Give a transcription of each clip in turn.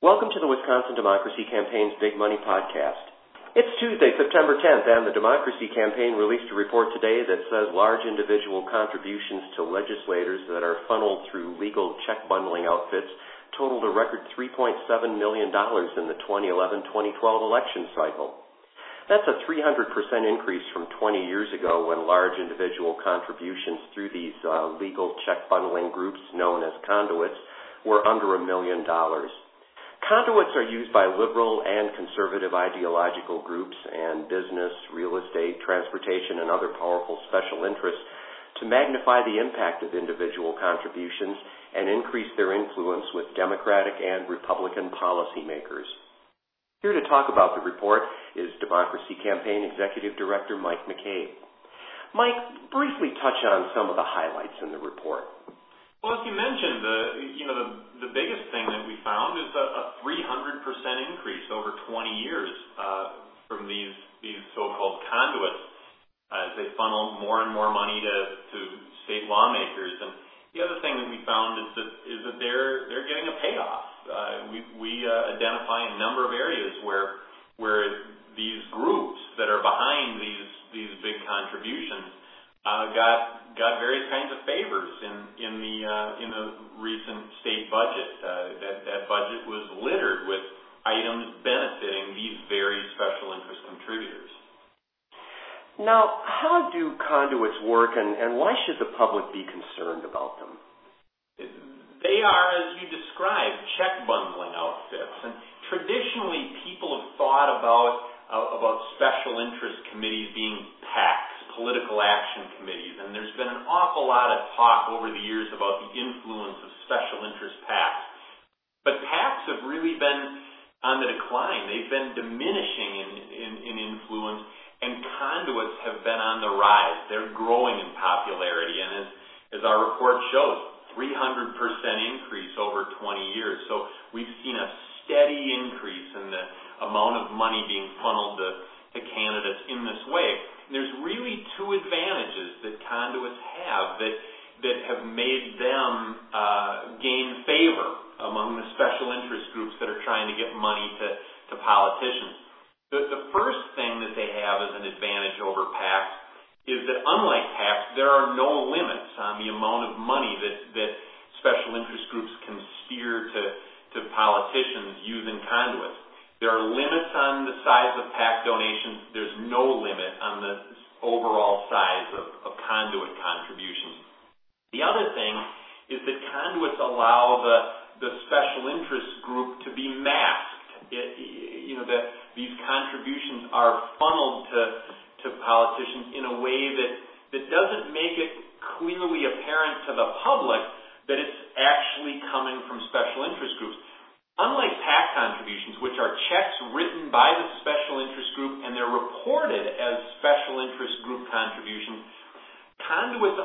Welcome to the Wisconsin Democracy Campaign's Big Money Podcast. It's Tuesday, September 10th, and the Democracy Campaign released a report today that says large individual contributions to legislators that are funneled through legal check bundling outfits totaled a record $3.7 million in the 2011-2012 election cycle. That's a 300% increase from 20 years ago when large individual contributions through these legal check bundling groups known as conduits were under $1 million. Conduits are used by liberal and conservative ideological groups and business, real estate, transportation, and other powerful special interests to magnify the impact of individual contributions and increase their influence with Democratic and Republican policymakers. Here to talk about the report is Democracy Campaign Executive Director Mike McCabe. Mike, briefly touch on some of the highlights in the report. Well, as you mentioned, the biggest thing that we found is a 300% increase over 20 years from these so-called conduits as they funnel more and more money to state lawmakers. And the other thing that we found is that they're getting a payoff. We identify a number of areas where these groups that are behind these big contributions got various kinds of favors in the recent state budget. That budget was littered with items benefiting these very special interest contributors. Now, how do conduits work, and why should the public be concerned about them? They are, as you described, check bundling outfits. And traditionally, people have thought about special interest committees being PACs, political action committees, and there's been an awful lot of talk over the years about the influence of special interest PACs. But PACs have really been on the decline. They've been diminishing in influence, and conduits have been on the rise. They're growing in popularity, and as our report shows, 300% increase over 20 years. So we've seen a steady increase in the amount of money being funneled to candidates in this way. There's really two advantages that conduits have that have made them gain favor among the special interest groups that are trying to get money to politicians. The first thing that they have as an advantage over PACs is that unlike PACs, there are no limits on the amount of money that special interest groups can steer to politicians using conduits. There are limits on the size of PAC donations. There's no limit on the overall size of conduit contributions. The other thing is that conduits allow the special interest group to be masked. These contributions are funneled to politicians in a way that doesn't make it clearly apparent to the public that it's actually coming from special interest groups. Unlike PAC contributions, which are checks written by the special interest group and they're reported as special interest group contributions, conduits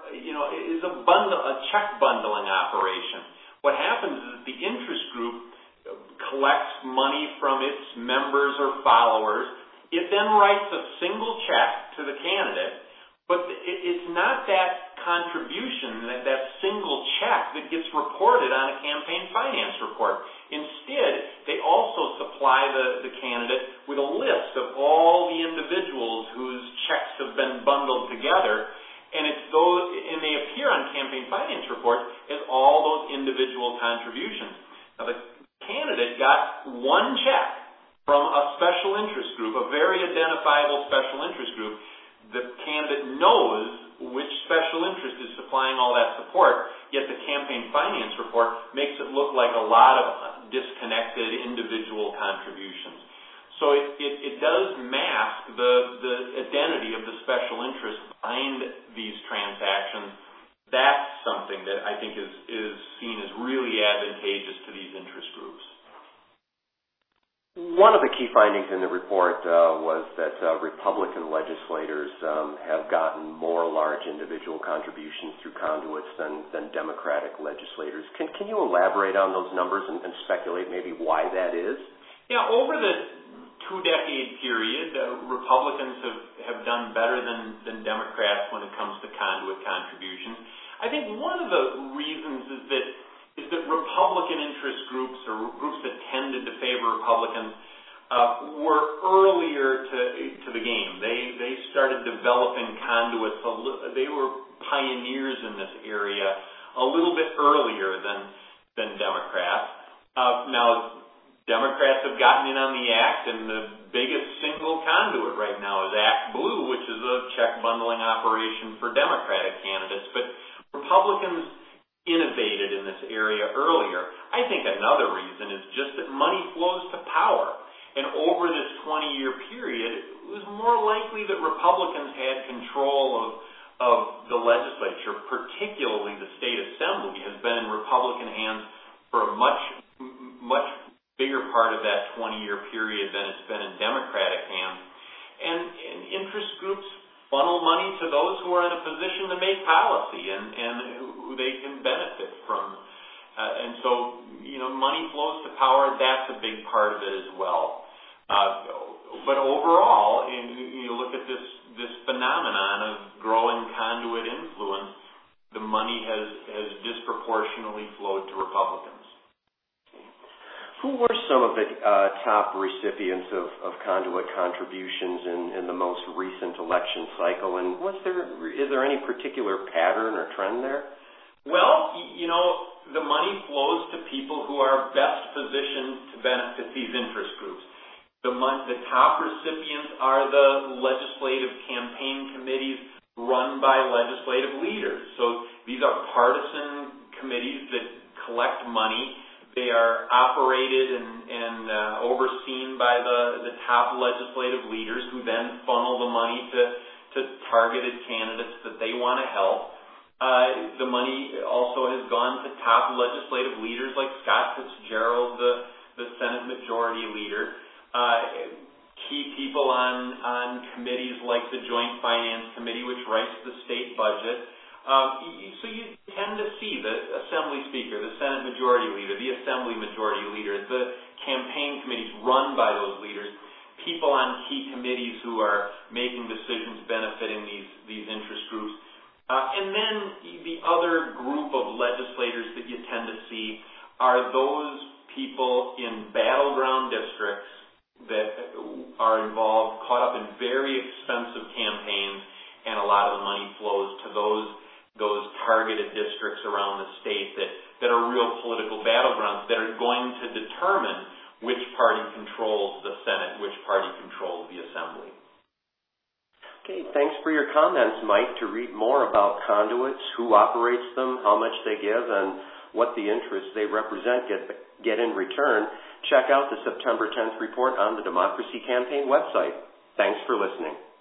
is a check bundling operation. What happens is that the interest group collects money from its members or followers. It then writes a single check to the candidate, but it's not that contribution, that single check that gets reported on a campaign finance report. Instead, they also supply the candidate with a list of all the individuals whose checks have been bundled together, and they appear on campaign finance reports as all those individual contributions. Now, the candidate got one check from a special interest group, a very identifiable special interest group. The candidate knows which special interest is supplying all that support, yet the campaign finance report makes it look like a lot of disconnected individual contributions. So it does mask the identity of the special interest behind these transactions. That's something that I think is seen as really advantageous to these interest groups. One of the key findings in the report was that Republican legislators have gotten more large individual contributions through conduits than Democratic legislators. Can you elaborate on those numbers and speculate maybe why that is? Yeah, over the two-decade period, Republicans have done better than Democrats when it comes to conduit contributions. I think one of the reasons is that is that Republican interest groups or groups that tended to favor Republicans were earlier to the game. They started developing conduits. They were pioneers in this area a little bit earlier than Democrats. Now, Democrats have gotten in on the act, and the biggest single conduit right now is Act Blue, which is a check bundling operation for Democratic candidates. But Republicans innovated in this area earlier. I think another reason is just that money flows to power. And over this 20-year period, it was more likely that Republicans had control of the legislature, particularly the state assembly, has been in Republican hands for a much bigger part of that 20-year period than it's been in Democratic hands. And interest groups funnel money to those who are in a position to make policy and who they can benefit from. And so, money flows to power. That's a big part of it as well. But overall, you look at this phenomenon of growing conduit influence, the money has disproportionately flowed to Republicans. Who were some of the top recipients of conduit contributions in the most recent election cycle, and is there any particular pattern or trend there? Well, the money flows to people who are best positioned to benefit these interest groups. The top recipients are the legislative campaign committees run by legislative leaders. So these are partisan committees that collect money. They are operated and overseen by the top legislative leaders, who then funnel the money to targeted candidates that they want to help. The money also has gone to top legislative leaders like Scott Fitzgerald, the Senate Majority Leader. Key people on committees like the Joint Finance Committee, which writes the state budget. So you tend to see the Assembly Speaker, the Senate Majority Leader, the Assembly Majority Leader, the campaign committees run by those leaders, people on key committees who are making decisions benefiting these interest groups. And then the other group of legislators that you tend to see are those people in battleground districts that are involved, caught up in very expensive campaigns, and a lot of the money flows to those targeted districts around the state that are real political battlegrounds that are going to determine which party controls the Senate, which party controls the Assembly. Okay, thanks for your comments, Mike. To read more about conduits, who operates them, how much they give, and what the interests they represent get in return, check out the September 10th report on the Democracy Campaign website. Thanks for listening.